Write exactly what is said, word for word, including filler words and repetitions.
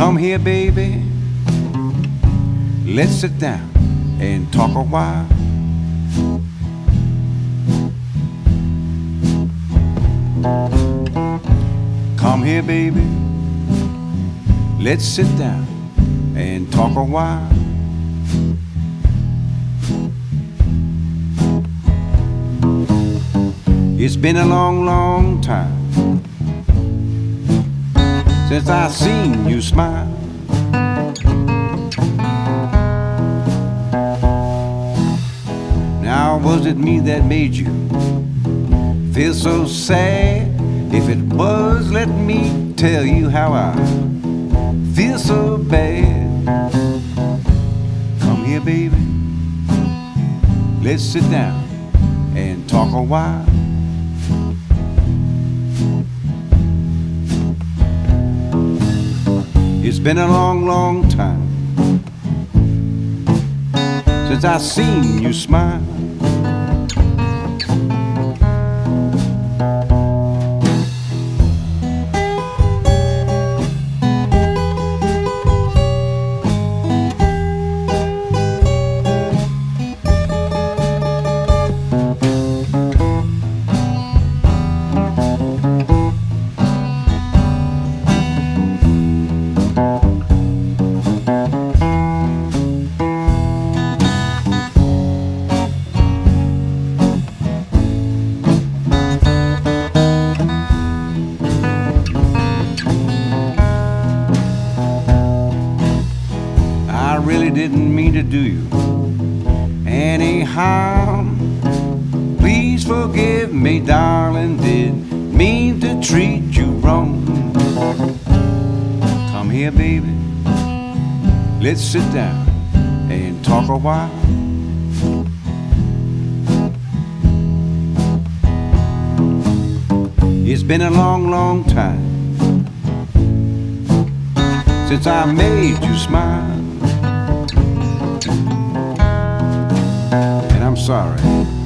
Come here, baby, let's sit down and talk a while. Come here, baby, let's sit down and talk a while. It's been a long, long time since I seen you smile. Now was it me that made you feel so sad? If it was, let me tell you how I feel so bad. Come here, baby, let's sit down and talk a while. It's been a long, long time since I seen you smile. I really didn't mean to do you any harm. Please forgive me, darling, didn't mean to treat you wrong. Come here, baby, let's sit down and talk a while. It's been a long, long time since I made you smile, and I'm sorry